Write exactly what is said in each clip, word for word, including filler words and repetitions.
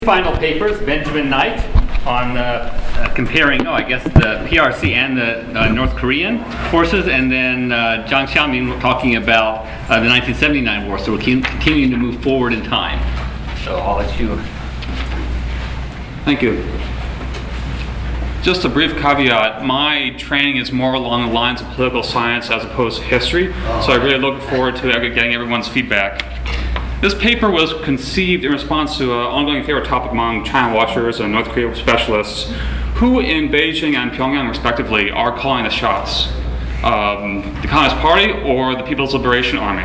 Final papers, Benjamin Knight on uh, uh, comparing, oh, I guess the P R C and the uh, North Korean forces, and then uh, Zhang Xiaoming talking about uh, the nineteen seventy-nine war. So we're continuing to move forward in time. So I'll let you. Thank you. Just a brief caveat, my training is more along the lines of political science as opposed to history, so I really look forward to getting everyone's feedback. This paper was conceived in response to an ongoing favorite topic among China watchers and North Korea specialists, who in Beijing and Pyongyang respectively are calling the shots. Um, the Communist Party or the People's Liberation Army.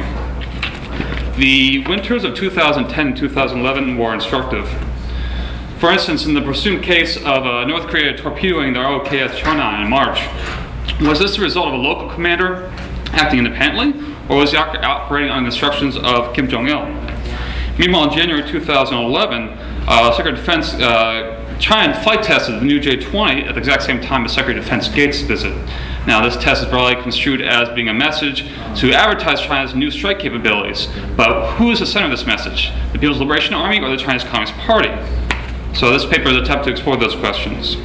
The winters of two thousand ten and two thousand eleven were instructive. For instance, in the presumed case of uh, North Korea torpedoing the R O K S Cheonan in March, was this the result of a local commander acting independently, or was he operating on the instructions of Kim Jong-il? Meanwhile, in January two thousand eleven, uh, Secretary of Defense uh, China flight tested the new J twenty at the exact same time as Secretary of Defense Gates' visit. Now, this test is broadly construed as being a message to advertise China's new strike capabilities. But who is the center of this message? The People's Liberation Army or the Chinese Communist Party? So this paper is an attempt to explore those questions.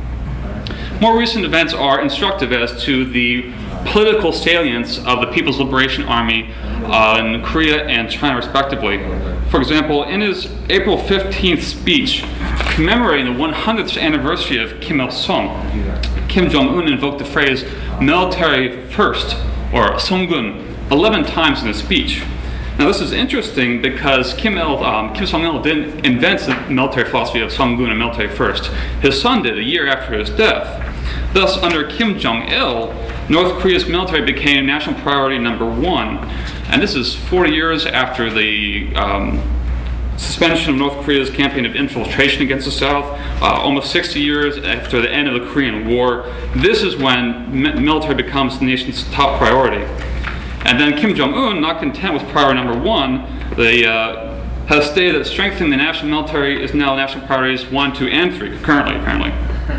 More recent events are instructive as to the political salience of the People's Liberation Army uh, in Korea and China respectively. For example, in his April fifteenth speech commemorating the one hundredth anniversary of Kim Il-sung, Kim Jong-un invoked the phrase military first, or Songgun, eleven times in his speech. Now this is interesting because Kim, Il, um, Kim Jong-il didn't invent the military philosophy of Songgun and military first. His son did a year after his death. Thus, under Kim Jong-il, North Korea's military became national priority number one. And this is forty years after the um, suspension of North Korea's campaign of infiltration against the South, uh, almost sixty years after the end of the Korean War. This is when mi- military becomes the nation's top priority. And then Kim Jong-un, not content with priority number one, they, uh, has stated that strengthening the national military is now national priorities one, two, and three, currently, apparently.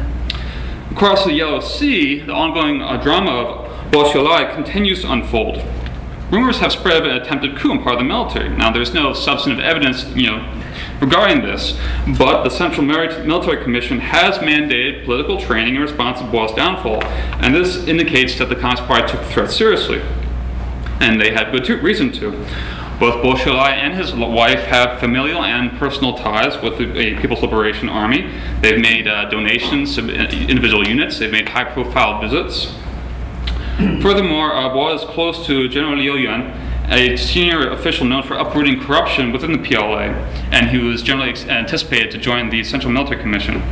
Across the Yellow Sea, the ongoing uh, drama of Bolshoi continues to unfold. Rumors have spread of an attempted coup on part of the military. Now, there's no substantive evidence, you know, regarding this, but the Central Military Commission has mandated political training in response to Bo's downfall, and this indicates that the Communist Party took the threat seriously, and they had good reason to. Both Bolshoi and his wife have familial and personal ties with the People's Liberation Army. They've made uh, donations to individual units. They've made high-profile visits. Furthermore, uh, Bo is close to General Liu Yuan, a senior official known for uprooting corruption within the P L A, and who is generally ex- anticipated to join the Central Military Commission.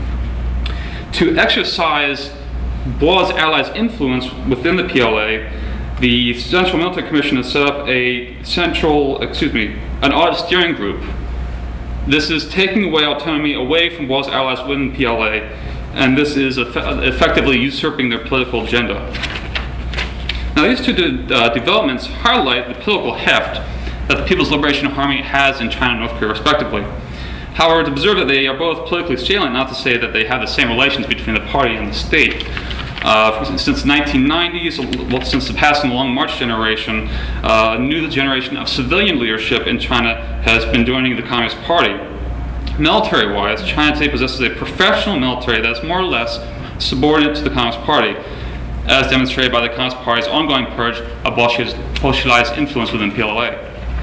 To exercise Bo's allies' influence within the P L A, the Central Military Commission has set up a central, excuse me, an audit steering group. This is taking away autonomy away from Bo's allies within the P L A, and this is eff- effectively usurping their political agenda. Now, these two de- uh, developments highlight the political heft that the People's Liberation Army has in China and North Korea, respectively. However, to observe that they are both politically salient, not to say that they have the same relations between the party and the state. Uh, since the nineteen nineties, well, since the passing of the Long March generation, uh, a new generation of civilian leadership in China has been joining the Communist Party. Military-wise, China today possesses a professional military that is more or less subordinate to the Communist Party, as demonstrated by the Communist Party's ongoing purge of Bolsheviks' influence within P L A.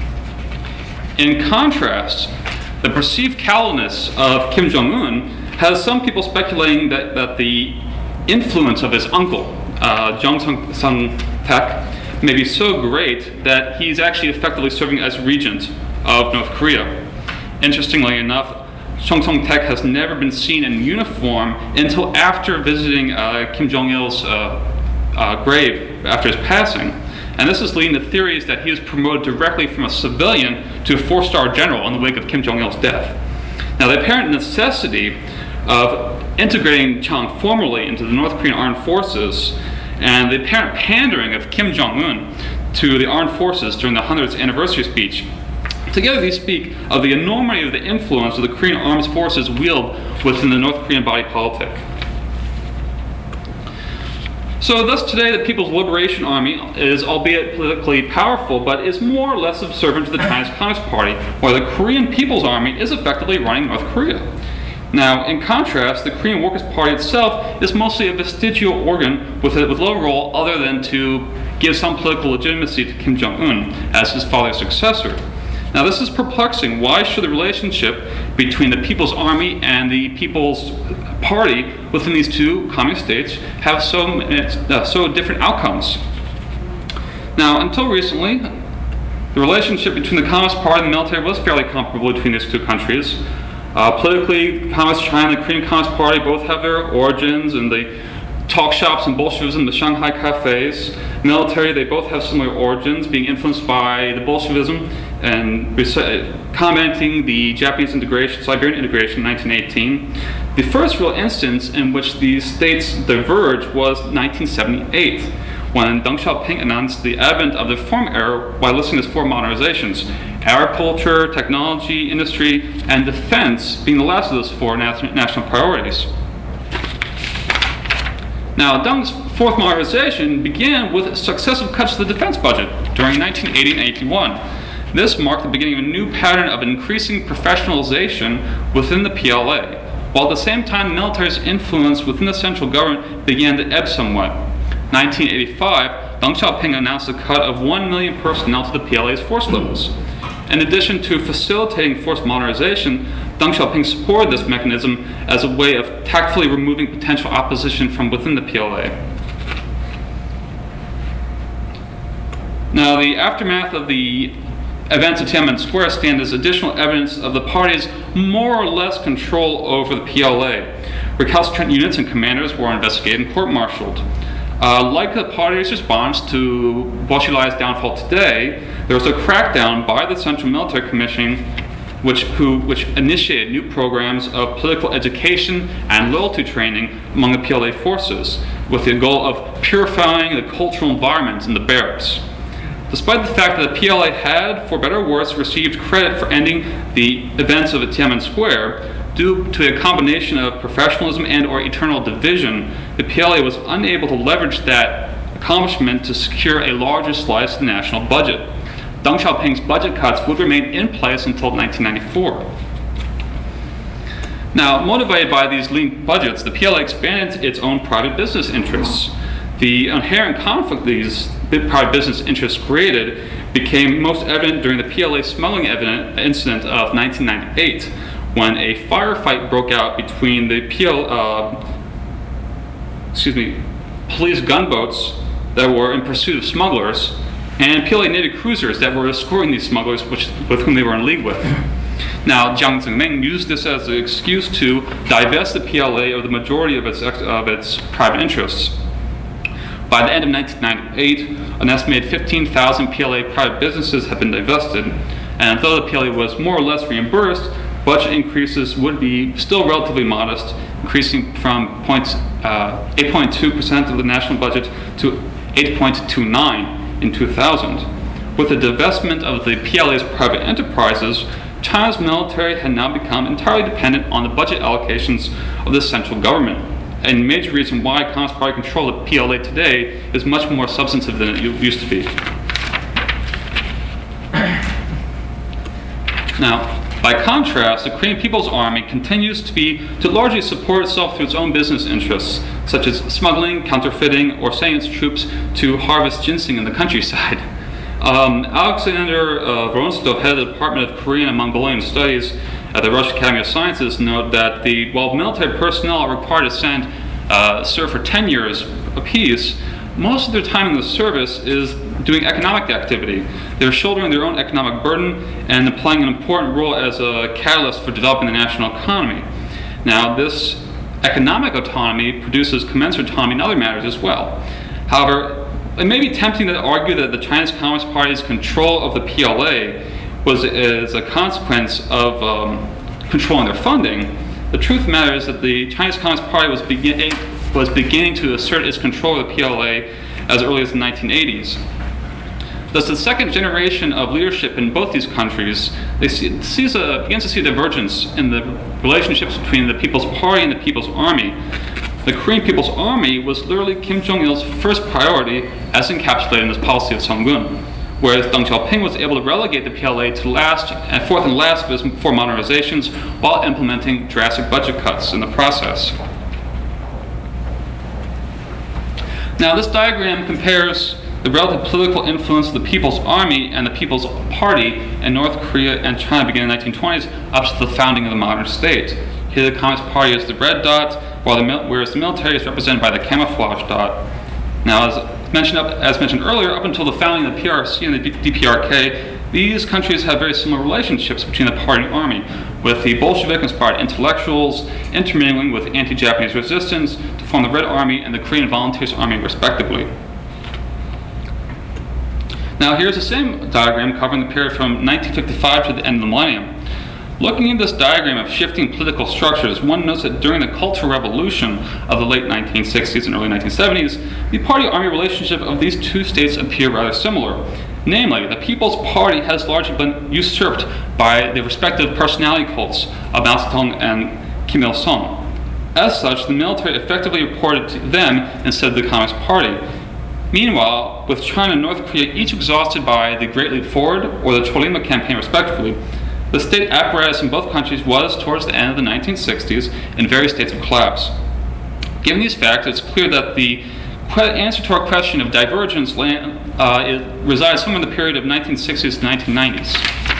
In contrast, the perceived callousness of Kim Jong-un has some people speculating that, that the influence of his uncle, uh, Jong Sung-taek, may be so great that he's actually effectively serving as regent of North Korea. Interestingly enough, Jong Sung-taek has never been seen in uniform until after visiting uh, Kim Jong-il's uh, uh, grave after his passing. And this is leading to theories that he was promoted directly from a civilian to a four-star general in the wake of Kim Jong-il's death. Now, the apparent necessity of integrating Chang formally into the North Korean armed forces and the apparent pandering of Kim Jong-un to the armed forces during the one hundredth anniversary speech. Together these speak of the enormity of the influence of the Korean armed forces wield within the North Korean body politic. So thus today the People's Liberation Army is, albeit politically powerful, but is more or less subservient to the Chinese Communist Party, while the Korean People's Army is effectively running North Korea. Now, in contrast, the Korean Workers' Party itself is mostly a vestigial organ with, a, with little role other than to give some political legitimacy to Kim Jong-un as his father's successor. Now, this is perplexing. Why should the relationship between the People's Army and the People's Party within these two communist states have so, uh, so different outcomes? Now, until recently, the relationship between the Communist Party and the military was fairly comparable between these two countries. Uh, politically, Communist China and the Korean Communist Party both have their origins in the talk shops and Bolshevism, the Shanghai cafes. Military, they both have similar origins, being influenced by the Bolshevism and commenting the Japanese integration, Siberian integration in nineteen eighteen. The first real instance in which these states diverged was nineteen seventy-eight, when Deng Xiaoping announced the advent of the Reform era by listing his four modernizations: agriculture, technology, industry, and defense being the last of those four national priorities. Now, Deng's fourth modernization began with successive cuts to the defense budget during nineteen eighty and eighty-one. This marked the beginning of a new pattern of increasing professionalization within the P L A, while at the same time the military's influence within the central government began to ebb somewhat. nineteen eighty-five, Deng Xiaoping announced a cut of one million personnel to the P L A's force levels. In addition to facilitating force modernization, Deng Xiaoping supported this mechanism as a way of tactfully removing potential opposition from within the P L A. Now, the aftermath of the events at Tiananmen Square stand as additional evidence of the party's more or less control over the P L A. Recalcitrant units and commanders were investigated and court-martialed. Uh, like the party's response to Bo Xilai's downfall today, there was a crackdown by the Central Military Commission which, who, which initiated new programs of political education and loyalty training among the P L A forces, with the goal of purifying the cultural environment in the barracks. Despite the fact that the P L A had, for better or worse, received credit for ending the events of Tiananmen Square, due to a combination of professionalism and or eternal division, the P L A was unable to leverage that accomplishment to secure a larger slice of the national budget. Deng Xiaoping's budget cuts would remain in place until nineteen ninety-four. Now, motivated by these lean budgets, the P L A expanded its own private business interests. The inherent conflict these private business interests created became most evident during the P L A smuggling incident of nineteen ninety-eight, when a firefight broke out between the P L A, uh, excuse me, police gunboats that were in pursuit of smugglers and P L A Navy cruisers that were escorting these smugglers, which, with whom they were in league with. Now, Jiang Zemin used this as an excuse to divest the P L A of the majority of its, of its private interests. By the end of nineteen ninety-eight, an estimated fifteen thousand P L A private businesses had been divested, and although the P L A was more or less reimbursed, budget increases would be still relatively modest, increasing from eight point two percent of the national budget to eight point two nine in two thousand. With the divestment of the P L A's private enterprises, China's military had now become entirely dependent on the budget allocations of the central government. And a major reason why Communist Party control of the P L A today is much more substantive than it used to be. Now, by contrast, the Korean People's Army continues to be to largely support itself through its own business interests, such as smuggling, counterfeiting, or sending its troops to harvest ginseng in the countryside. Um, Alexander uh, Vorontsov, head of the Department of Korean and Mongolian Studies at the Russian Academy of Sciences, note that the while military personnel are required to send uh, serve for ten years apiece, most of their time in the service is doing economic activity. They're shouldering their own economic burden and playing an important role as a catalyst for developing the national economy. Now, this economic autonomy produces commensurate autonomy in other matters as well. However, it may be tempting to argue that the Chinese Communist Party's control of the P L A was as a consequence of um, controlling their funding. The truth of the matter is that the Chinese Communist Party was beginning was beginning to assert its control of the P L A as early as the nineteen eighties. Thus, the second generation of leadership in both these countries they see, sees a, begins to see a divergence in the relationships between the People's Party and the People's Army. The Korean People's Army was literally Kim Jong-il's first priority as encapsulated in his policy of Songun, whereas Deng Xiaoping was able to relegate the P L A to last and fourth and last of his four modernizations while implementing drastic budget cuts in the process. Now, this diagram compares the relative political influence of the People's Army and the People's Party in North Korea and China beginning in the nineteen twenties up to the founding of the modern state. Here the Communist Party is the red dot, while the mil- whereas the military is represented by the camouflage dot. Now, as mentioned, up, as mentioned earlier, up until the founding of the P R C and the D P R K, these countries have very similar relationships between the party and army, with the Bolshevik-inspired intellectuals intermingling with anti-Japanese resistance to form the Red Army and the Korean Volunteers Army, respectively. Now, here's the same diagram covering the period from nineteen fifty-five to the end of the millennium. Looking at this diagram of shifting political structures, one notes that during the Cultural Revolution of the late nineteen sixties and early nineteen seventies, the party-army relationship of these two states appear rather similar. Namely, the People's Party has largely been usurped by the respective personality cults of Mao Zedong and Kim Il-sung. As such, the military effectively reported to them instead of the Communist Party. Meanwhile, with China and North Korea each exhausted by the Great Leap Forward or the Cholima campaign respectively, the state apparatus in both countries was, towards the end of the nineteen sixties, in various states of collapse. Given these facts, it's clear that the answer to our question of divergence uh, it resides somewhere in the period of nineteen sixties to nineteen nineties.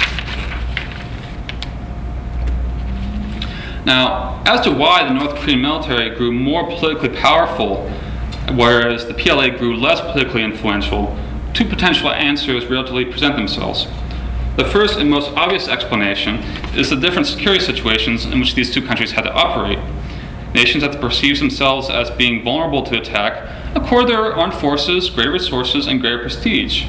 Now, as to why the North Korean military grew more politically powerful, whereas the P L A grew less politically influential, two potential answers relatively present themselves. The first and most obvious explanation is the different security situations in which these two countries had to operate. Nations that perceive themselves as being vulnerable to attack accord their armed forces greater resources and greater prestige.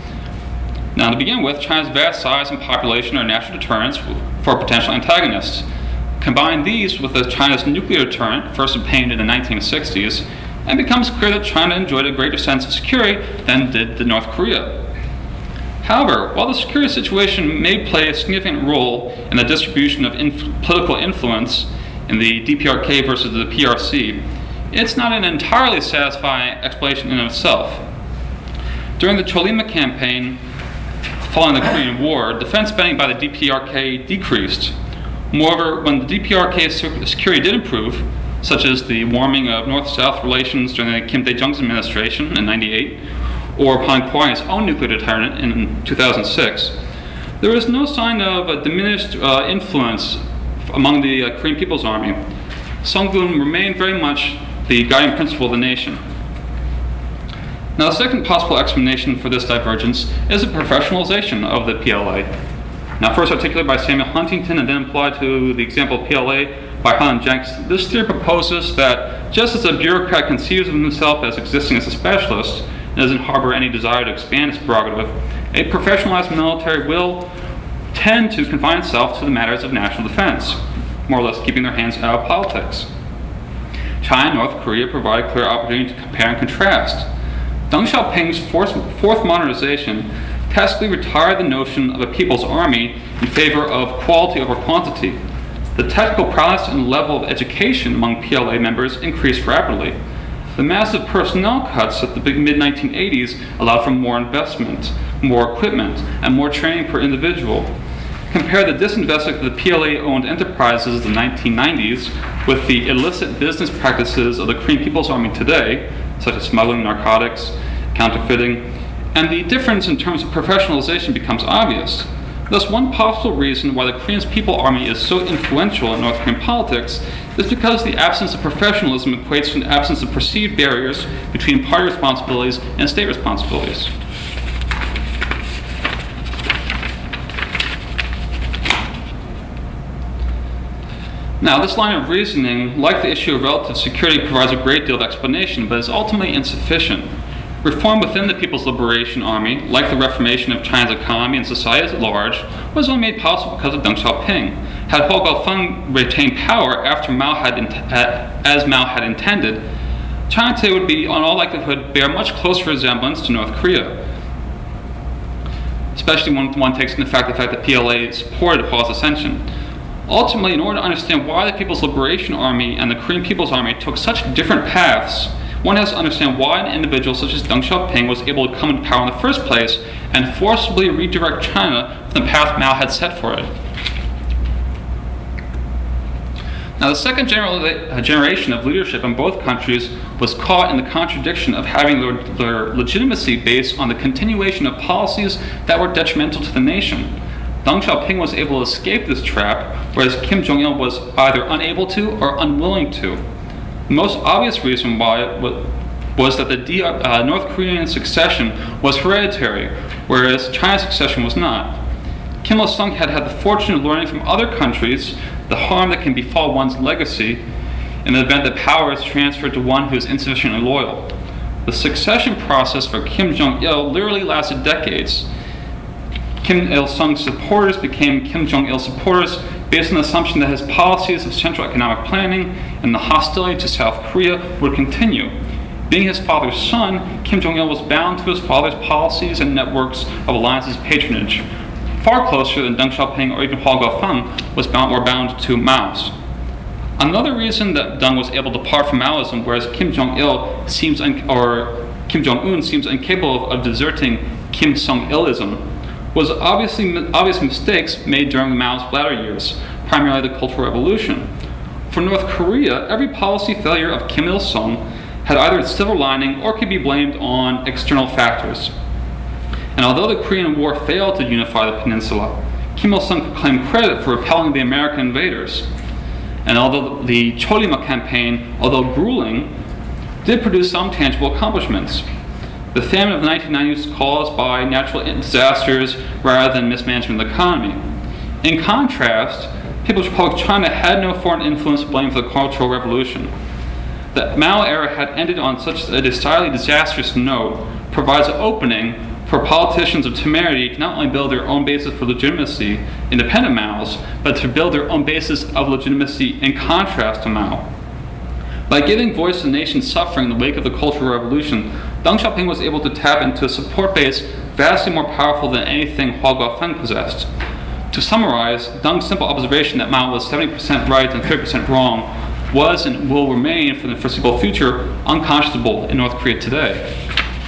Now, to begin with, China's vast size and population are natural deterrents for potential antagonists. Combine these with the China's nuclear deterrent, first obtained in the nineteen sixties, and it becomes clear that China enjoyed a greater sense of security than did the North Korea. However, while the security situation may play a significant role in the distribution of inf- political influence in the D P R K versus the P R C, it's not an entirely satisfying explanation in itself. During the Cholima campaign following the Korean War, defense spending by the D P R K decreased. Moreover, when the D P R K's security did improve, such as the warming of North-South relations during the Kim Dae-jung's administration in ninety-eight, or upon acquiring its own nuclear deterrent in two thousand six, there was no sign of a diminished uh, influence among the uh, Korean People's Army. Songun remained very much the guiding principle of the nation. Now, the second possible explanation for this divergence is the professionalization of the P L A. Now, first articulated by Samuel Huntington and then applied to the example of P L A by Harlan Jenks, this theory proposes that just as a bureaucrat conceives of himself as existing as a specialist and doesn't harbor any desire to expand its prerogative, a professionalized military will tend to confine itself to the matters of national defense, more or less keeping their hands out of politics. China and North Korea provide a clear opportunity to compare and contrast. Deng Xiaoping's fourth, fourth modernization tacitly retired the notion of a people's army in favor of quality over quantity. The technical prowess and level of education among P L A members increased rapidly. The massive personnel cuts at the mid nineteen eighties allowed for more investment, more equipment, and more training per individual. Compare the disinvestment of the P L A-owned enterprises of the nineteen nineties with the illicit business practices of the Korean People's Army today, such as smuggling, narcotics, counterfeiting, and the difference in terms of professionalization becomes obvious. Thus, one possible reason why the Korean People's Army is so influential in North Korean politics is because the absence of professionalism equates to an absence of perceived barriers between party responsibilities and state responsibilities. Now, this line of reasoning, like the issue of relative security, provides a great deal of explanation, but is ultimately insufficient. Reform within the People's Liberation Army, like the reformation of China's economy and society at large, was only made possible because of Deng Xiaoping. Had Ho Guofeng retained power after Mao had in, as Mao had intended, China today would be, in all likelihood, bear much closer resemblance to North Korea, especially when one takes into fact the fact that P L A supported Ho's ascension. Ultimately, in order to understand why the People's Liberation Army and the Korean People's Army took such different paths, one has to understand why an individual such as Deng Xiaoping was able to come into power in the first place and forcibly redirect China from the path Mao had set for it. Now, the second genera- generation of leadership in both countries was caught in the contradiction of having their, their legitimacy based on the continuation of policies that were detrimental to the nation. Deng Xiaoping was able to escape this trap, whereas Kim Jong-il was either unable to or unwilling to. The most obvious reason why was that the D- uh, North Korean succession was hereditary, whereas China's succession was not. Kim Il-sung had had the fortune of learning from other countries the harm that can befall one's legacy in the event that power is transferred to one who is insufficiently loyal. The succession process for Kim Jong-il literally lasted decades. Kim Il-sung's supporters became Kim Jong-il supporters based on the assumption that his policies of central economic planning and the hostility to South Korea would continue. Being his father's son, Kim Jong-il was bound to his father's policies and networks of alliances patronage, far closer than Deng Xiaoping or even Hua Guofeng was bound, were bound to Mao's. Another reason that Deng was able to depart from Maoism, whereas Kim Jong-il seems un- or Kim Jong-un seems incapable of, of deserting Kim Sung-ilism, was obviously obvious mistakes made during Mao's latter years, primarily the Cultural Revolution. For North Korea, every policy failure of Kim Il-sung had either its silver lining or could be blamed on external factors. And although the Korean War failed to unify the peninsula, Kim Il-sung could claim credit for repelling the American invaders. And although the Cholima campaign, although grueling, did produce some tangible accomplishments. The famine of the nineteen nineties was caused by natural disasters rather than mismanagement of the economy. In contrast, People's Republic of China had no foreign influence to blame for the Cultural Revolution. The Mao era had ended on such a decidedly disastrous note provides an opening for politicians of temerity to not only build their own basis for legitimacy, independent Mao's, but to build their own basis of legitimacy in contrast to Mao. By giving voice to the nation's suffering in the wake of the Cultural Revolution, Deng Xiaoping was able to tap into a support base vastly more powerful than anything Hua Guofeng possessed. To summarize, Deng's simple observation that Mao was seventy percent right and thirty percent wrong was and will remain for the foreseeable future unconscionable in North Korea today.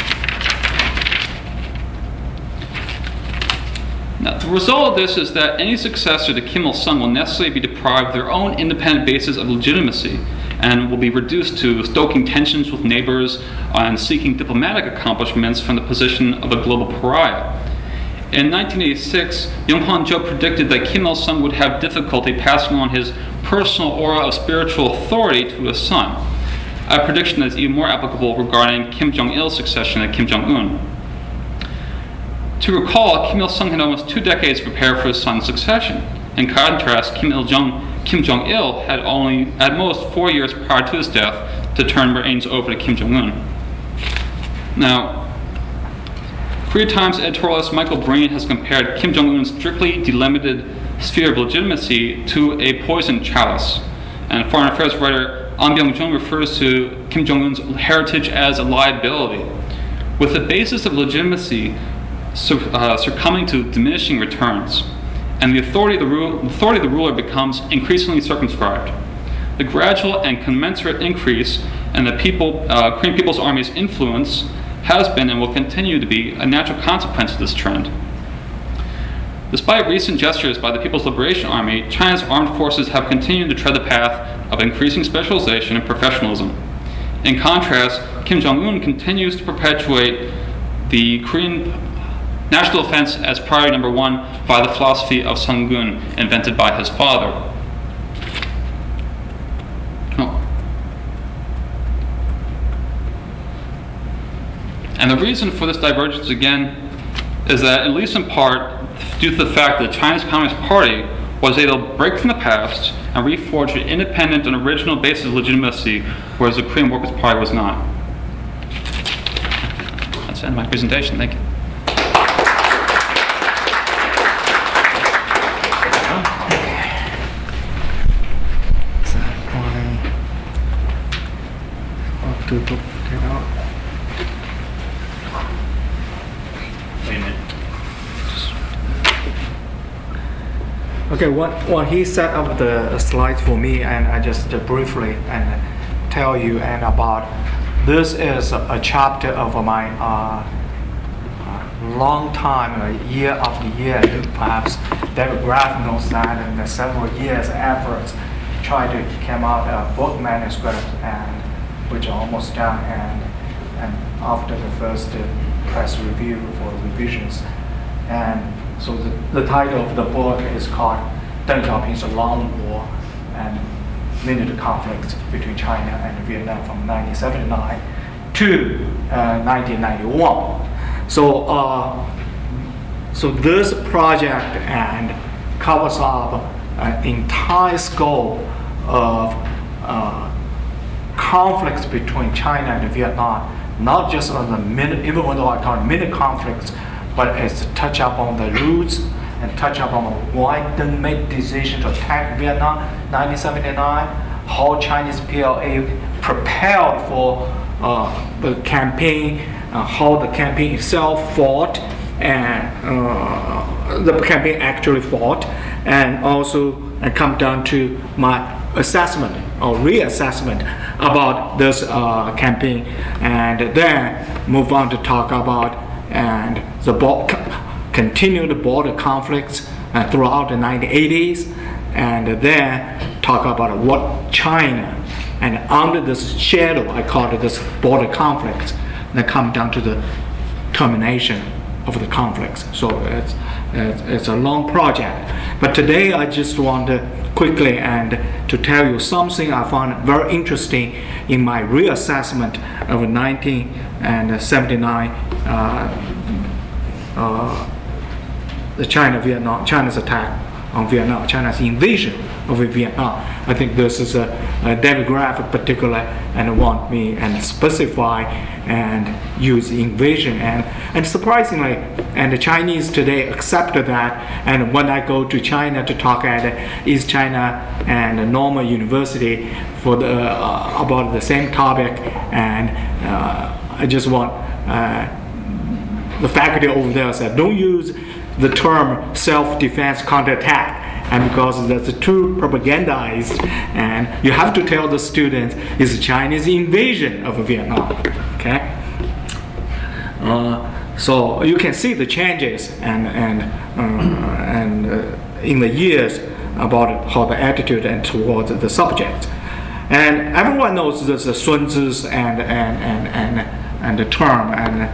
Now, the result of this is that any successor to Kim Il-sung will necessarily be deprived of their own independent basis of legitimacy and will be reduced to stoking tensions with neighbors and seeking diplomatic accomplishments from the position of a global pariah. In nineteen eighty-six, Young Han-jo predicted that Kim Il-sung would have difficulty passing on his personal aura of spiritual authority to his son, a prediction that is even more applicable regarding Kim Jong-il's succession to Kim Jong-un. To recall, Kim Il-sung had almost two decades to prepare for his son's succession. In contrast, Kim Il-jung Kim Jong-il had only, at most, four years prior to his death to turn reins over to Kim Jong-un. Now, Korea Times editorialist Michael Breen has compared Kim Jong-un's strictly delimited sphere of legitimacy to a poisoned chalice. And Foreign Affairs writer An Byung-jung refers to Kim Jong-un's heritage as a liability. With the basis of legitimacy uh, succumbing to diminishing returns, and the authority of the, ru- authority of the ruler becomes increasingly circumscribed. The gradual and commensurate increase in the people, uh, Korean People's Army's influence has been and will continue to be a natural consequence of this trend. Despite recent gestures by the People's Liberation Army, China's armed forces have continued to tread the path of increasing specialization and professionalism. In contrast, Kim Jong-un continues to perpetuate the Korean national defense as priority number one by the philosophy of Sungun, invented by his father. Oh. And the reason for this divergence, again, is that, at least in part, due to the fact that China's Communist Party was able to break from the past and reforge an independent and original basis of legitimacy, whereas the Korean Workers' Party was not. That's the end of my presentation. Thank you. Tutup kaya Wait a minute. Okay, what, what he set up the slides for me, and I just uh, briefly and tell you and about this is a, a chapter of my uh, uh, long time, uh, year after year, perhaps David Graff knows that, and the several years efforts try to come out a book manuscript, and which are almost done, and and after the first uh, press review for revisions, and so the, the title of the book is called Deng Xiaoping's Long War and Minute Conflicts between China and Vietnam from nineteen seventy-nine to uh, nineteen ninety-one. So, uh, so this project and covers up an entire scope of uh, conflicts between China and Vietnam, not just on the minute, even though I call it minute conflicts, but it's touch up on the roots and touch up on why they made decision to attack Vietnam nineteen seventy-nine, how Chinese P L A prepared for uh, the campaign, uh, how the campaign itself fought, and uh, the campaign actually fought, and also and come down to my assessment or reassessment about this uh, campaign, and then move on to talk about and the bo- continued border conflicts uh, throughout the nineteen eighties, and then talk about what China, and under this shadow, I call it this border conflicts, that come down to the termination of the conflicts. So it's, it's, it's a long project. But today I just want to quickly and to tell you something I found very interesting in my reassessment of nineteen seventy-nine uh, uh, the China Vietnam China's attack on Vietnam, China's invasion of Vietnam. I think this is a, a David Graff in particular and want me and specify and use invasion, and and surprisingly, and the Chinese today accepted that. And when I go to China to talk at East China and Normal University for the uh, about the same topic, and uh, I just want uh, the faculty over there said don't use the term self-defense counterattack. And because that's too propagandized, and you have to tell the students it's Chinese invasion of Vietnam. Okay, uh, so you can see the changes and and uh, and uh, in the years about how the attitude and towards the subject, and everyone knows there's the Sun Tzu's and and and and and the term and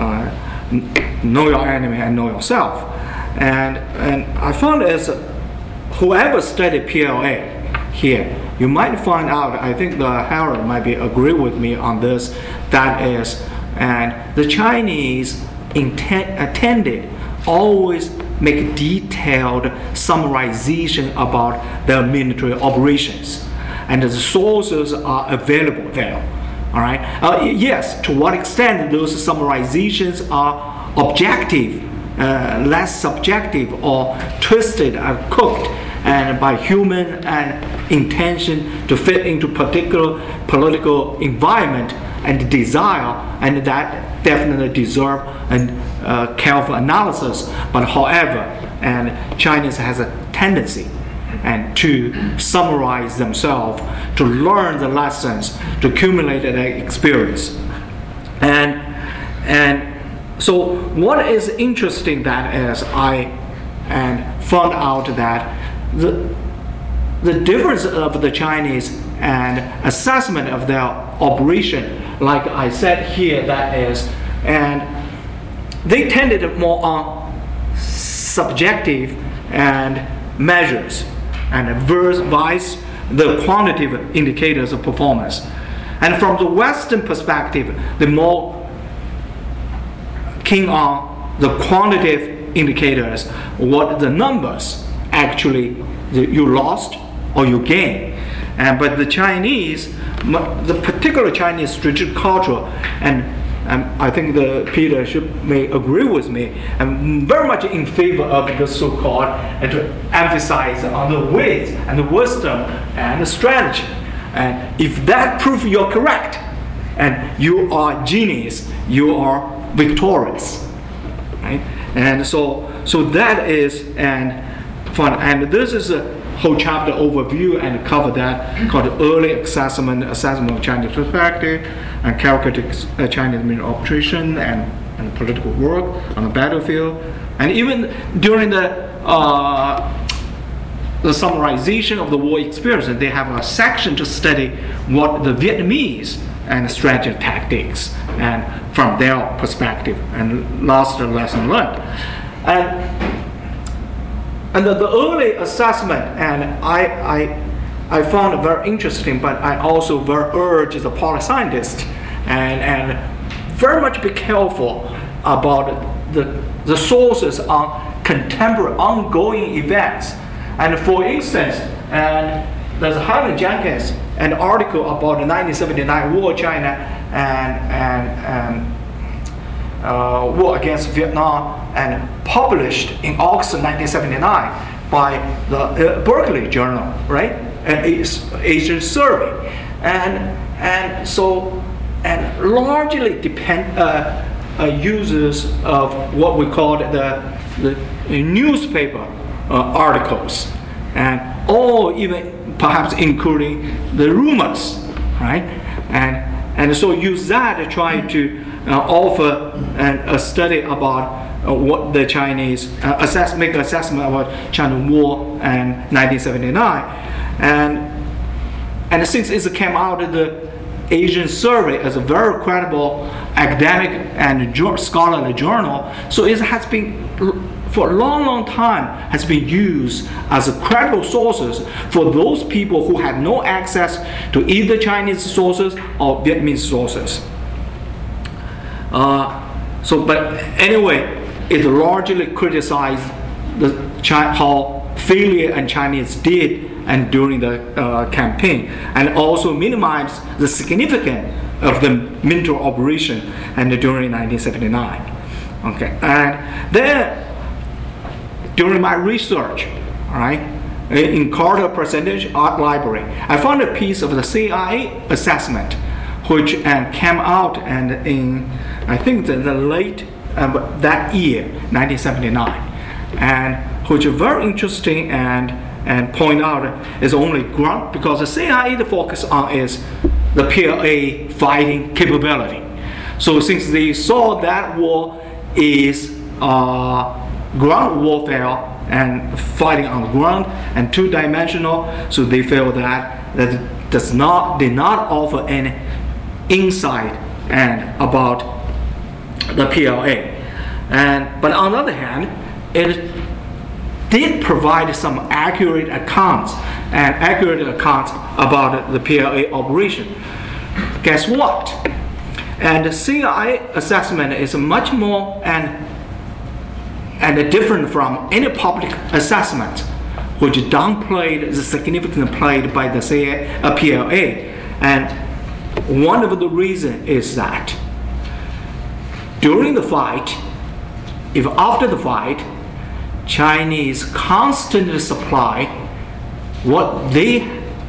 uh, know your enemy and know yourself, and and I found as whoever studied P L A here, you might find out, I think the Harold might be agree with me on this, that is, and the Chinese intent, attended always make detailed summarization about their military operations, and the sources are available there. All right. Uh, yes, to what extent those summarizations are objective, uh, less subjective, or twisted and cooked and by human and intention to fit into particular political environment and desire, and that definitely deserve a uh, careful analysis. But however, and Chinese has a tendency and to summarize themselves, to learn the lessons, to accumulate their experience. And and so what is interesting that is I and found out that the the difference of the Chinese and assessment of their operation, like I said here, that is, and they tended more on subjective and measures and versus the quantitative indicators of performance. And from the Western perspective, the more keen on the quantitative indicators, what the numbers actually you lost or you gain. And but the Chinese, the particular Chinese strategic culture, and Um, I think the Peter should, may agree with me. I'm very much in favor of the so-called and to emphasize on the ways and the wisdom and the strategy. And if that proves you're correct, and you are genius, you are victorious, right? And so, so that is, and fun. And this is a whole chapter overview and cover that called early assessment, assessment of Chinese perspective, and characteristics of Chinese military operation and, and political work on the battlefield. And even during the uh, the summarization of the war experience, they have a section to study what the Vietnamese and strategy tactics and from their perspective, and last lesson learned. And And the, the early assessment, and I, I, I found it very interesting, but I also very urge the poli scientist and, and very much be careful about the, the sources on contemporary ongoing events. And for instance, and there's Harlan Jenkins, an article about the nineteen seventy-nine war China and, and, and Uh, war against Vietnam, and published in August of nineteen seventy-nine by the uh, Berkeley Journal, right? An Asian survey, and and so and largely depend uh, uh, uses of what we call the the newspaper uh, articles, and all even perhaps including the rumors, right? And and so use that to try to Uh, offer an, a study about uh, what the Chinese uh, assess, make an assessment about China war and nineteen seventy-nine, and and since it came out of the Asian survey as a very credible academic and jo- scholarly journal, so it has been for a long, long time has been used as a credible sources for those people who had no access to either Chinese sources or Vietnamese sources. Uh, so, but anyway, it largely criticized the Chi- how failure and Chinese did and during the uh, campaign, and also minimized the significance of the military operation and during nineteen seventy-nine. Okay, and then during my research, all right, in Carter Percentage Art Library, I found a piece of the C I A assessment, which and came out and in I think the, the late uh, that year, nineteen seventy-nine, and which is very interesting and and point out is only ground because the C I A the focus on is the P L A fighting capability. So since they saw that war is uh, ground warfare and fighting on the ground and two-dimensional, so they feel that that does not did not offer any insight and about the P L A, and but on the other hand, it did provide some accurate accounts and accurate accounts about the P L A operation. Guess what? And the C I A assessment is much more and and different from any public assessment, which downplayed the significance played by the C I A, uh, P L A, and one of the reasons is that during the fight, if after the fight, Chinese constantly supply what they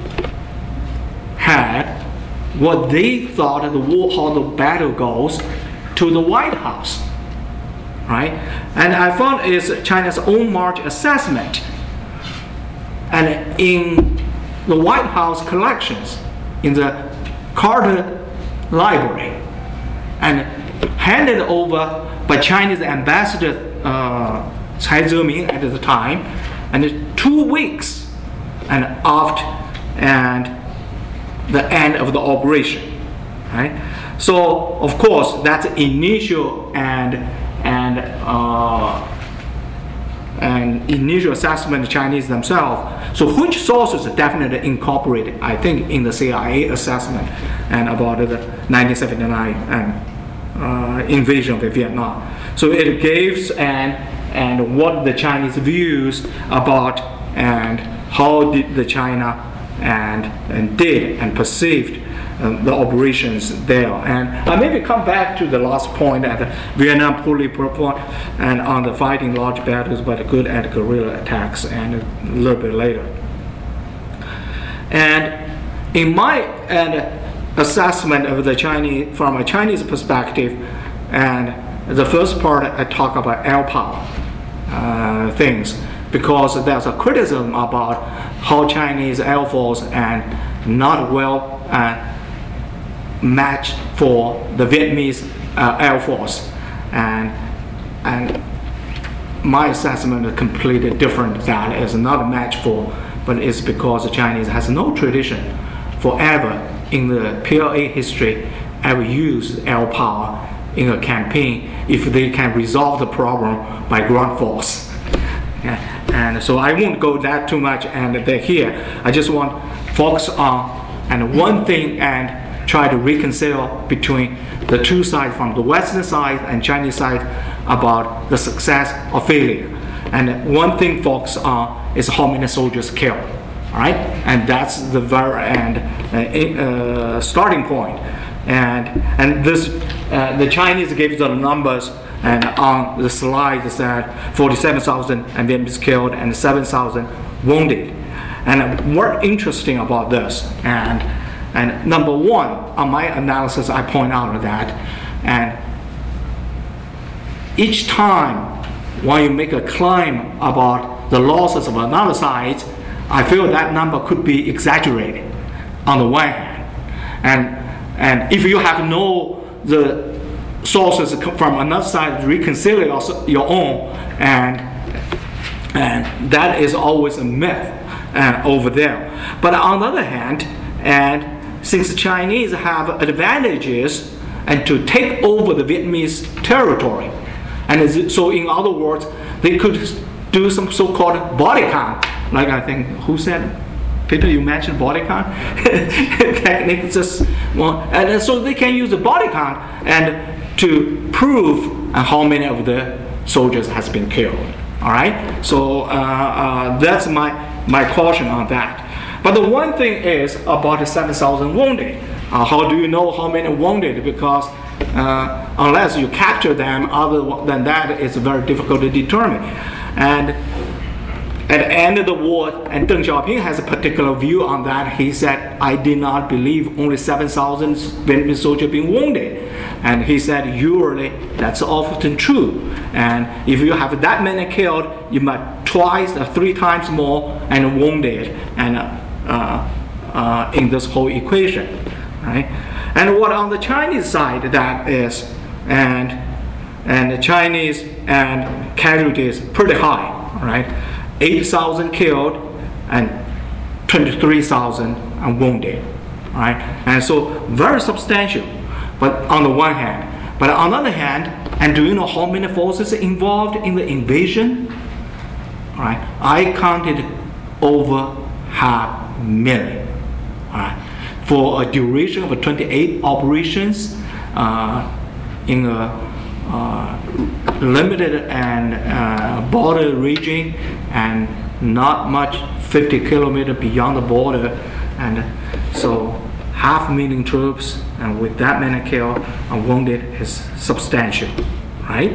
had, what they thought of the war, how the battle goes, to the White House, right? And I found is China's own March assessment, and in the White House collections, in the Carter Library, and handed over by Chinese ambassador uh, Tsai Ze-ming at the time, and two weeks and after and the end of the operation, right? So of course that's initial and and uh, and initial assessment Chinese themselves. So which sources are definitely incorporated, I think, in the C I A assessment and about the nineteen seventy-nine and uh, invasion of Vietnam. So it gives and and what the Chinese views about and how did the China and and did and perceived um, the operations there. And I maybe come back to the last point at the Vietnam fully performed and on the fighting large battles but good at guerrilla attacks and a little bit later. And in my and assessment of the Chinese from a Chinese perspective, and the first part I talk about air power uh, things, because there's a criticism about how Chinese Air Force and not well uh, matched for the Vietnamese uh, Air Force, and and my assessment is completely different. That is not a match for, but it's because the Chinese has no tradition forever in the P L A history ever used air power in a campaign if they can resolve the problem by ground force. Yeah. And so I won't go that too much and they're here. I just want focus on and one thing and try to reconcile between the two sides, from the Western side and Chinese side, about the success or failure. And one thing focus on is how many soldiers killed, all right? And that's the very end uh, uh, starting point. And and this uh, the Chinese gave the numbers, and on the slide it said forty-seven thousand Vietnamese killed and seven thousand wounded. And what's interesting about this, and and number one, on my analysis, I point out that, and each time when you make a claim about the losses of another side, I feel that number could be exaggerated on the one hand. And and if you have no the sources from another side, reconcile your own, and and that is always a myth uh, over there. But on the other hand, and since the Chinese have advantages and to take over the Vietnamese territory, and so in other words, they could do some so-called body count, like I think who said, Peter, you mentioned body count technique. Just well, and so they can use the body count and to prove how many of the soldiers has been killed. All right, so uh, uh, that's my my caution on that. But the one thing is about the seven thousand wounded. Uh, how do you know how many wounded? Because uh, unless you capture them, other than that, it's very difficult to determine. And at the end of the war, and Deng Xiaoping has a particular view on that. He said, I did not believe only seven thousand Vietnamese soldiers being wounded. And he said, usually that's often true. And if you have that many killed, you might twice or three times more and wounded, and uh, uh, in this whole equation, right? And what on the Chinese side that is, and and the Chinese and casualties pretty high, right? eight thousand killed and twenty-three thousand wounded, right? And so very substantial, but on the one hand. But on the other hand, and do you know how many forces are involved in the invasion? All right, I counted over half million, all right, for a duration of twenty-eight operations uh, in a uh, limited and uh, border region, and not much fifty kilometers beyond the border, and so half a million troops, and with that many killed and wounded is substantial, right?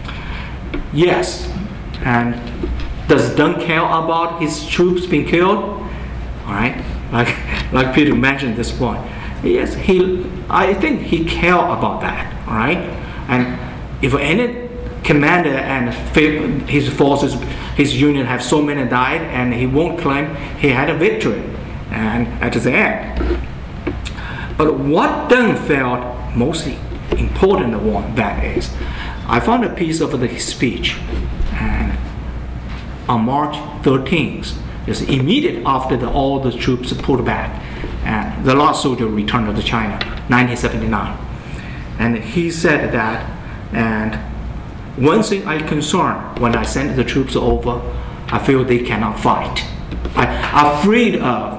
Yes, and does Deng care about his troops being killed? All right, like like Peter mentioned this point. Yes, he. I think he care about that. All right, and if any commander and his forces, his unit have so many died, and he won't claim he had a victory, and at the end. But what Deng felt most important one, that is, I found a piece of the speech, and on March thirteenth, is immediate after the, all the troops pulled back, and the last soldier returned to China, nineteen seventy-nine, and he said that, and one thing I'm concerned when I send the troops over, I feel they cannot fight. I'm afraid of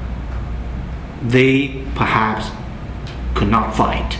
they perhaps could not fight.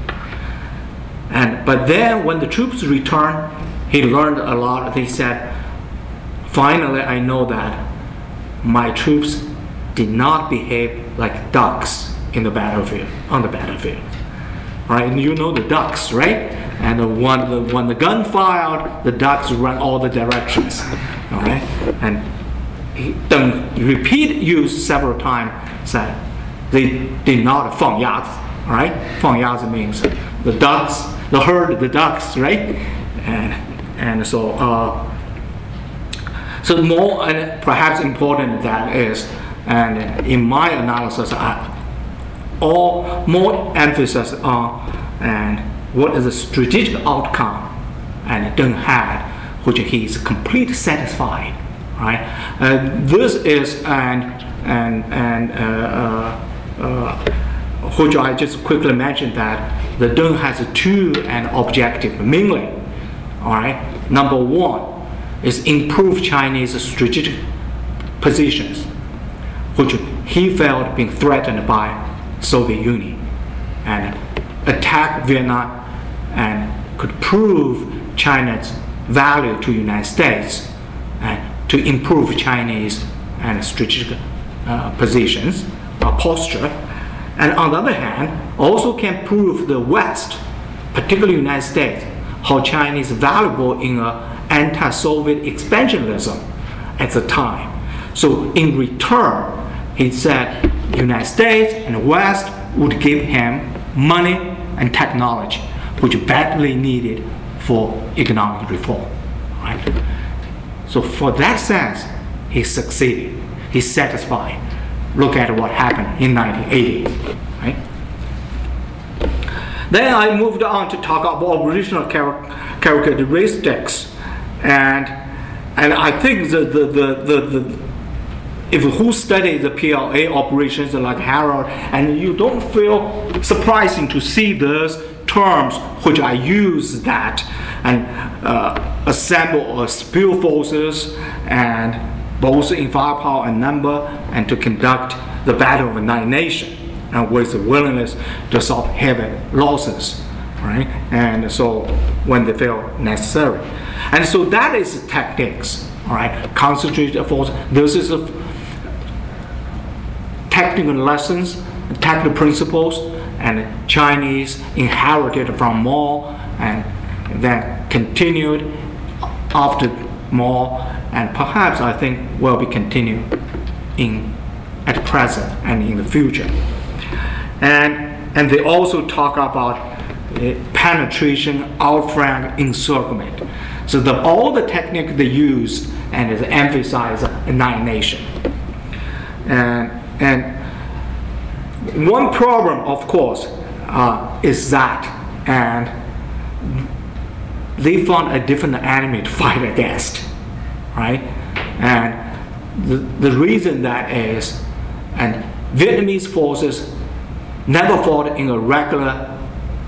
And but then when the troops returned, he learned a lot. He said, finally I know that my troops did not behave like ducks in the battlefield, on the battlefield. Right? And you know the ducks, right? And when the, when the gun fired, the ducks run all the directions. All right? And he Deng repeat used several times, said they did not fang yazi, right? Fang yazi means the ducks, the herd, the ducks, right? And and so uh, So more and perhaps important that is, and in my analysis, I, all more emphasis on and what is the strategic outcome and Deng had, which he is completely satisfied, right? Uh, this is and and and uh, uh, uh, which I just quickly mentioned that the Deng has two and objective mainly, all right. Number one is improve Chinese strategic positions, which he felt being threatened by Soviet Union, and attack Vietnam and could prove China's value to United States and to improve Chinese and strategic uh, positions, uh, posture. And on the other hand, also can prove the West, particularly United States, how China is valuable in a anti-Soviet expansionism at the time. So in return, he said United States and the West would give him money and technology, which badly needed for economic reform. Right? So for that sense, he succeeded. He's satisfied. Look at what happened in nineteen eighty. Right? Then I moved on to talk about operational char- characteristics, and and I think the the the, the, the if who study the P L A operations like Harold, and you don't feel surprising to see those terms which I use that and uh, assemble or spill forces and both in firepower and number, and to conduct the battle of Nine Nations, and with the willingness to suffer heavy losses, right? And so when they feel necessary, and so that is tactics, all right? Concentrated force. This is a technical lessons, technical principles, and Chinese inherited from Mao, and then continued after Mao, and perhaps I think will be continued in at present and in the future. And and they also talk about uh, penetration, outflank, encirclement. So the, all the technique they use and is emphasize annihilation. And and one problem, of course, uh, is that, and they found a different enemy to fight against, right? And the, the reason that is, and Vietnamese forces never fought in a regular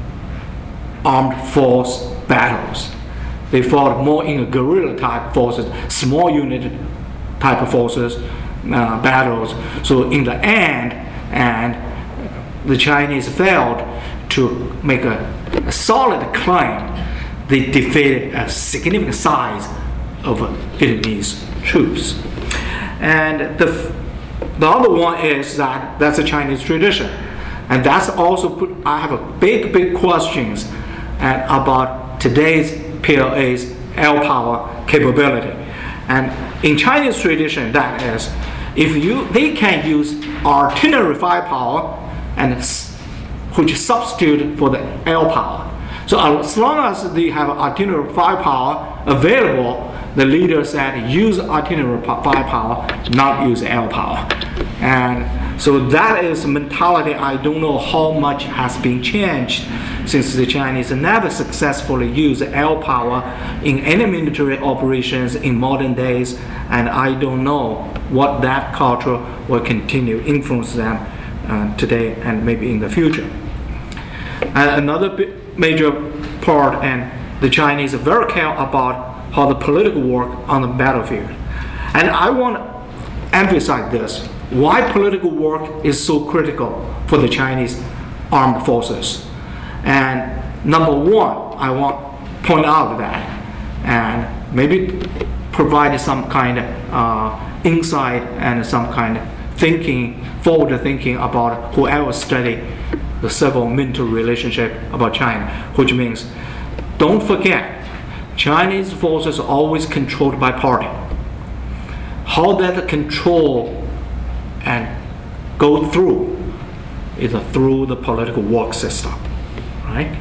armed force battles. They fought more in a guerrilla type forces, small unit type of forces, uh, battles. So in the end, and the Chinese failed to make a, a solid claim. They defeated a significant size of Vietnamese troops. And the the other one is that that's a Chinese tradition, and that's also put, I have a big big questions and about today's P L A's air power capability. And in Chinese tradition, that is, if you they can use artillery firepower and which substitute for the air power. So as long as they have artillery firepower available, the leader said use artillery firepower, not use air power. And so that is mentality. I don't know how much has been changed since the Chinese never successfully used air power in any military operations in modern days, and I don't know what that culture will continue influence them uh, today and maybe in the future. And another big, major part, and the Chinese are very careful about how the political work on the battlefield. And I want to emphasize this, why political work is so critical for the Chinese armed forces. And number one, I want to point out that, and maybe provide some kind of uh, insight and some kind of thinking, forward thinking about whoever study the civil military relationship about China, which means don't forget Chinese forces are always controlled by party. How that control and go through is through the political work system, right?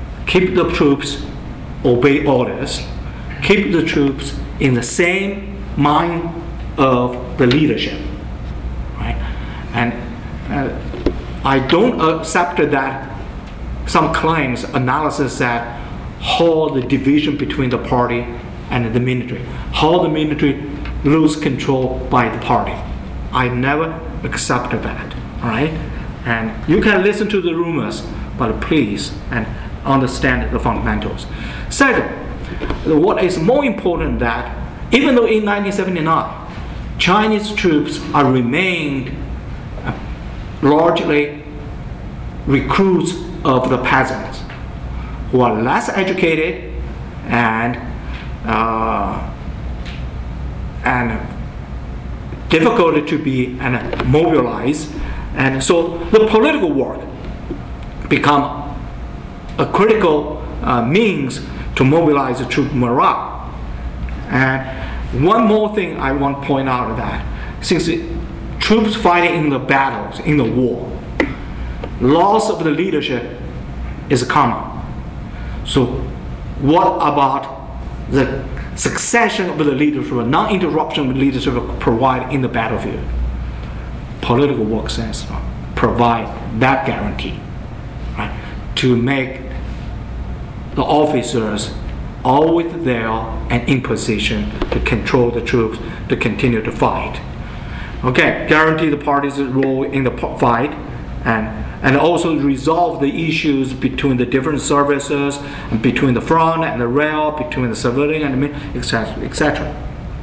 Keep the troops, obey orders, keep the troops in the same mind of the leadership, right? And uh, I don't accept that some claims analysis that how the division between the party and the military, how the military lose control by the party. I never accepted that, all right? And you can listen to the rumors, but please and understand the fundamentals. Second, what is more important that even though in nineteen seventy-nine Chinese troops are remained uh, largely recruits of the peasants who are less educated and uh, and difficult to be and mobilized, and so the political work become a critical uh, means to mobilize the troop morale. And one more thing I want to point out that since the troops fighting in the battles, in the war, loss of the leadership is common. So what about the succession of the leadership, non-interruption of leadership provided in the battlefield? Political work sense provide that guarantee, right? To make the officers always there and in position to control the troops to continue to fight. Okay, guarantee the parties' role in the fight, and and also resolve the issues between the different services, between the front and the rail, between the civilian and the et cetera, et cetera.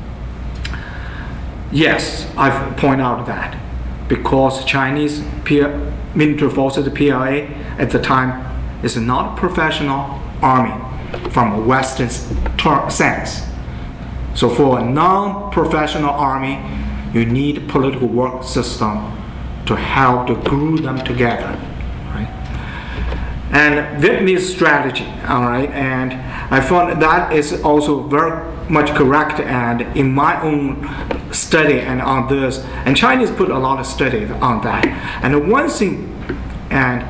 Yes, I've pointed out that because Chinese P- military forces, the P L A, at the time is not a professional army from a Western ter- sense. So for a non-professional army, you need a political work system to help to glue them together, right? And Vietnamese strategy, all right, and I found that is also very much correct, and in my own study and on this, and Chinese put a lot of study on that. And one thing, and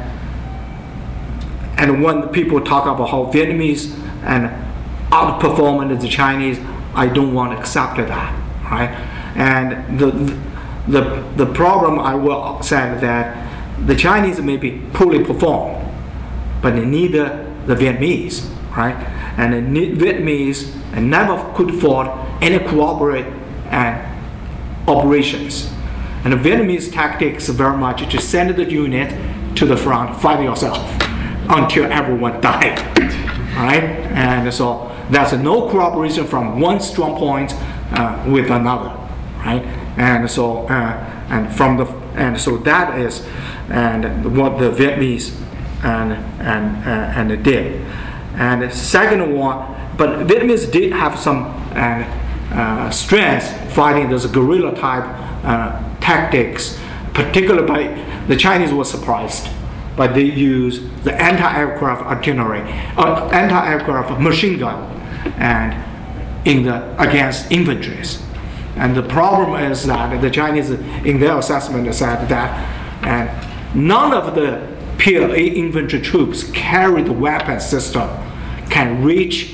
and when people talk about how Vietnamese and outperforming the Chinese, I don't want to accept that, right? And the the the problem I will say that the Chinese may be poorly performed, but neither the Vietnamese, right? And the Vietnamese never could afford any cooperate and operations. And the Vietnamese tactics very much to send the unit to the front, fight yourself until everyone died, right? And so there's no cooperation from one strong point uh, with another, right? And so uh, and from the and so that is and what the Vietnamese and and uh, and they did. And the second one, but Vietnamese did have some uh, uh, strength fighting those guerrilla type uh, tactics, particularly by the Chinese were surprised, but they used the anti-aircraft artillery, uh, anti-aircraft machine gun, and in the against infantries. And the problem is that the Chinese, in their assessment, said that and none of the P L A infantry troops carry the weapon system can reach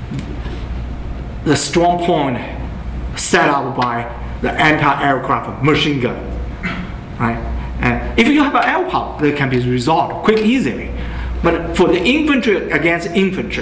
the strong point set up by the anti-aircraft machine gun, right? And if you have an air power, they can be resolved quick, easily. But for the infantry against infantry,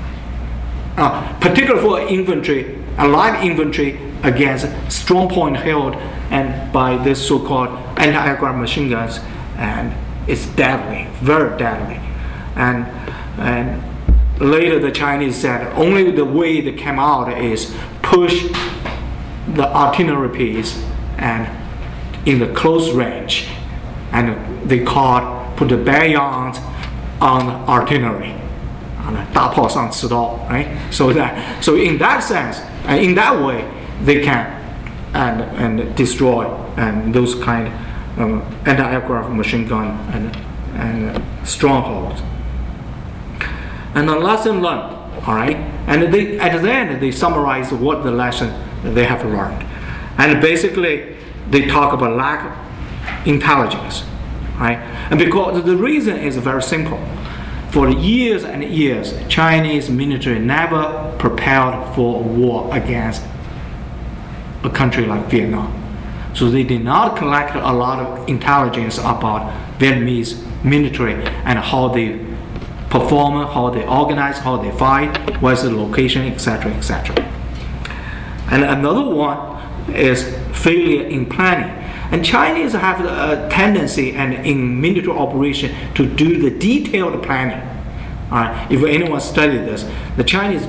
uh, particularly for infantry, allied infantry against strong point held and by this so-called anti-aircraft machine guns, and it's deadly, very deadly. And and later the Chinese said only the way they came out is push the artillery piece and in the close range, and they called put the bayons on artillery, on the 大炮上刺刀, right? So that so in that sense, and in that way, they can and and destroy and those kind um, anti-aircraft machine gun and and uh, strongholds. And the lesson learned, all right. And they at the end they summarize what the lesson that they have learned, and basically they talk about lack of intelligence, right? And because the reason is very simple. For years and years, Chinese military never prepared for a war against a country like Vietnam. So they did not collect a lot of intelligence about Vietnamese military and how they perform, how they organize, how they fight, where's the location, et cetera, et cetera. And another one is failure in planning. And Chinese have a tendency and in military operation to do the detailed planning. All right? If anyone studied this, the Chinese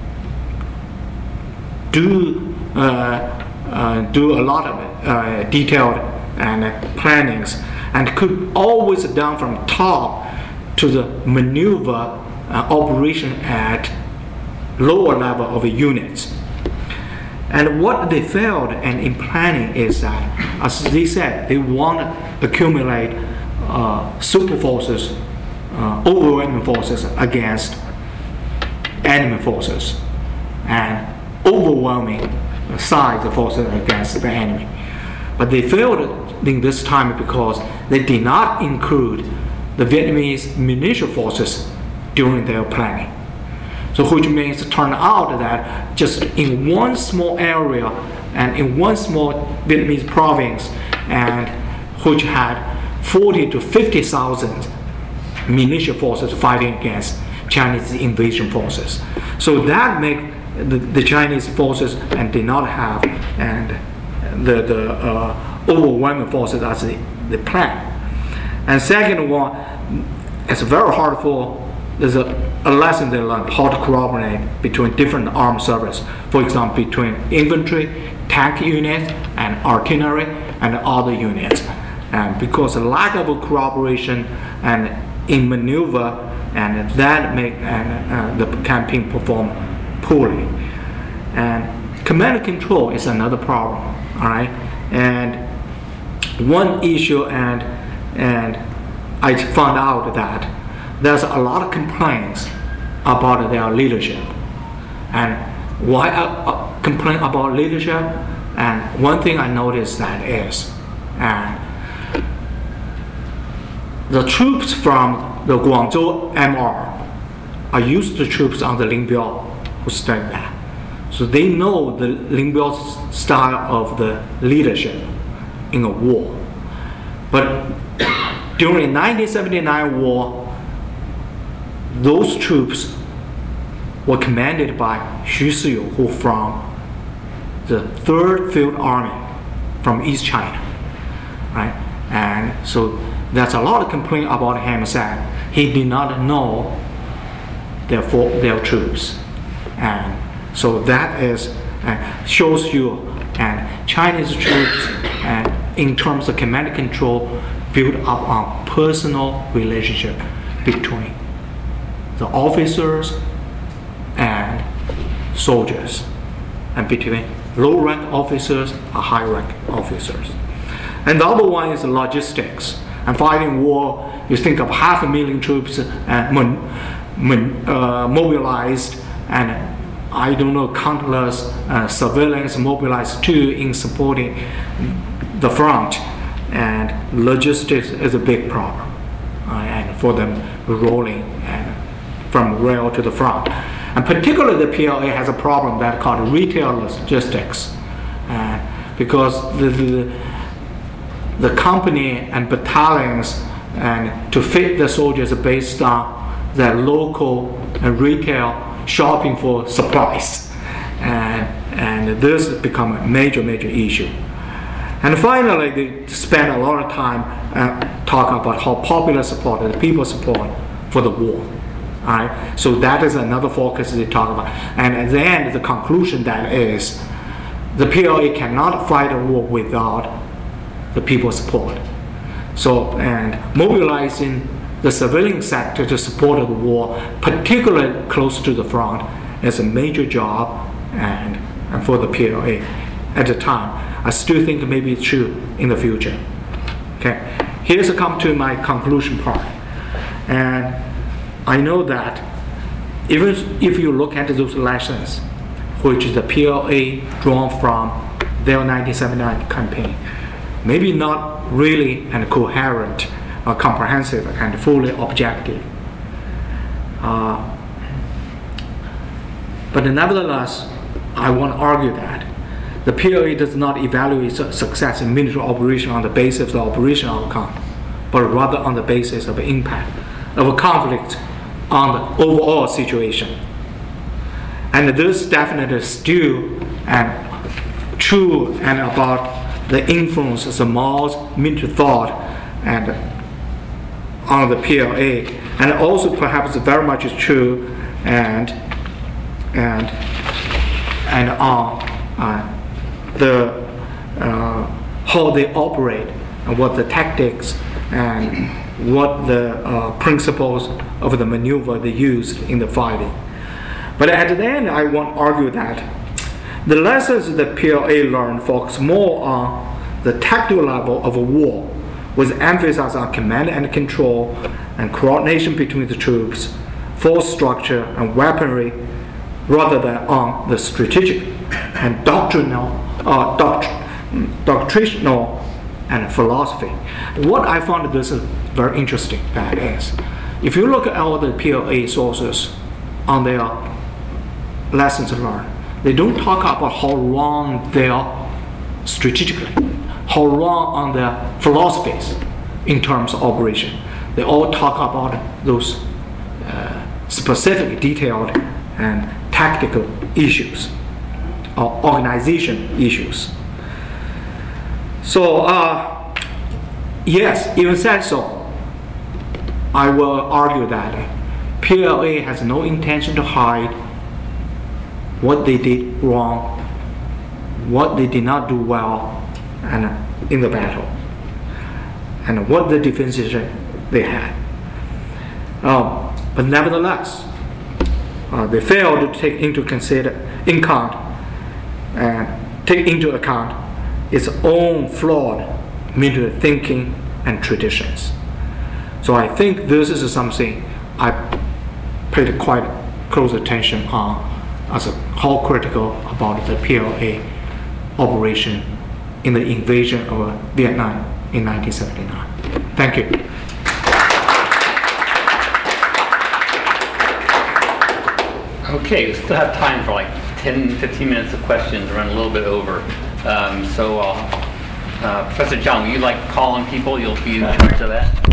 do uh, uh, do a lot of uh, detailed and uh, plannings, and could always down from top to the maneuver uh, operation at lower level of units. And what they failed and in planning is that, as they said, they want to accumulate uh, super forces, uh, overwhelming forces against enemy forces, and overwhelming size of forces against the enemy. But they failed in this time because they did not include the Vietnamese militia forces during their planning. So which means it turned out that just in one small area and in one small Vietnamese province, and which had forty to fifty thousand militia forces fighting against Chinese invasion forces. So that make the, the Chinese forces and did not have and the, the uh, overwhelming forces as the, the plan. And second one, it's very hard for, there's a, a lesson they learned, how to coordinate between different armed services. For example, between infantry, tank units, and artillery, and other units. And because the lack of cooperation and in maneuver, and that make and, uh, the campaign perform poorly. And command and control is another problem, all right? And one issue, and and I found out that there's a lot of complaints about their leadership. And why a, a complaint about leadership? And one thing I noticed that is, and the troops from the Guangzhou M R are used to troops on the Lin Biao who studied that. So they know the Lin Biao's style of the leadership in a war. But during nineteen seventy-nine war, those troops were commanded by Xu Siyu, who from the third Field Army from East China, right? And so there's a lot of complaint about him that he did not know their for, their troops, and so that is uh, shows you and Chinese troops and in terms of command and control built up on personal relationship between the officers and soldiers, and between low-rank officers and high-rank officers. And the other one is logistics. And fighting war, you think of half a million troops uh, mon, mon, uh, mobilized, and I don't know, countless uh, civilians mobilized too in supporting the front. And logistics is a big problem, uh, and for them rolling and from rail to the front. And particularly the P L A has a problem that called retail logistics, uh, because the, the the company and battalions and to fit the soldiers based on their local and retail shopping for supplies, and and this has become a major major issue. And finally, they spend a lot of time uh, talking about how popular support, the people support for the war. All right? So that is another focus they talk about. And at the end, the conclusion that is, the P L A cannot fight a war without the people's support. So, and mobilizing the civilian sector to support the war, particularly close to the front, is a major job and, and for the P L A at the time. I still think maybe it's true in the future. Okay, here's a come to my conclusion part. And I know that even if you look at those lessons, which the P L A drawn from their nineteen seventy-nine campaign, maybe not really and coherent, uh, comprehensive, and fully objective. Uh, but nevertheless, I want to argue that the P L A does not evaluate su- success in military operation on the basis of the operation outcome, but rather on the basis of impact of a conflict on the overall situation. And this definitely is still and true and about the influence of the Mao's military thought and on the P L A, and also perhaps very much true and and and on uh, the uh, how they operate and what the tactics and what the uh, principles of the maneuver they used in the fighting. But at the end, I want to argue that the lessons the P L A learned focus more on the tactical level of a war, with emphasis on command and control and coordination between the troops, force structure and weaponry, rather than on the strategic and doctrinal, uh, doct- doctrinal and philosophy. What I found this is very interesting. That is, if you look at all the P L A sources on their lessons learned, they don't talk about how wrong they are strategically, how wrong on their philosophies in terms of operation. They all talk about those uh, specific, detailed, and tactical issues or organization issues. So, uh, yes, even said so, I will argue that P L A has no intention to hide what they did wrong, what they did not do well, and uh, in the battle, and what the defenses they had. Um, but nevertheless, uh, they failed to take into consider in account and take into account its own flawed military thinking and traditions. So I think this is something I paid quite close attention on as a, how critical about the P L A operation in the invasion of Vietnam in nineteen seventy-nine. Thank you. Okay, we still have time for like ten, fifteen minutes of questions, run a little bit over. Um, so, uh, uh, Professor Zhang, will you like call on people? You'll be in charge of that.